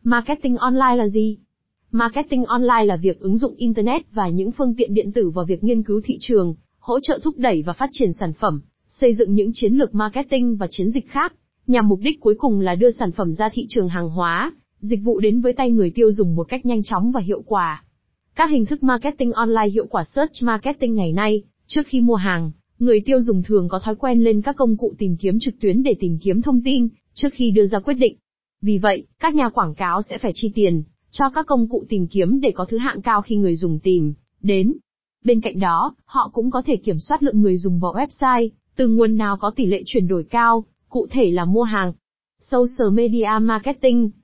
Marketing online là gì? Marketing online là việc ứng dụng Internet và những phương tiện điện tử vào việc nghiên cứu thị trường, hỗ trợ thúc đẩy và phát triển sản phẩm, xây dựng những chiến lược marketing và chiến dịch khác, nhằm mục đích cuối cùng là đưa sản phẩm ra thị trường hàng hóa, dịch vụ đến với tay người tiêu dùng một cách nhanh chóng và hiệu quả. Các hình thức marketing online hiệu quả. Search marketing ngày nay, trước khi mua hàng, người tiêu dùng thường có thói quen lên các công cụ tìm kiếm trực tuyến để tìm kiếm thông tin, trước khi đưa ra quyết định. Vì vậy, các nhà quảng cáo sẽ phải chi tiền cho các công cụ tìm kiếm để có thứ hạng cao khi người dùng tìm đến. Bên cạnh đó, họ cũng có thể kiểm soát lượng người dùng vào website, từ nguồn nào có tỷ lệ chuyển đổi cao, cụ thể là mua hàng. Social Media Marketing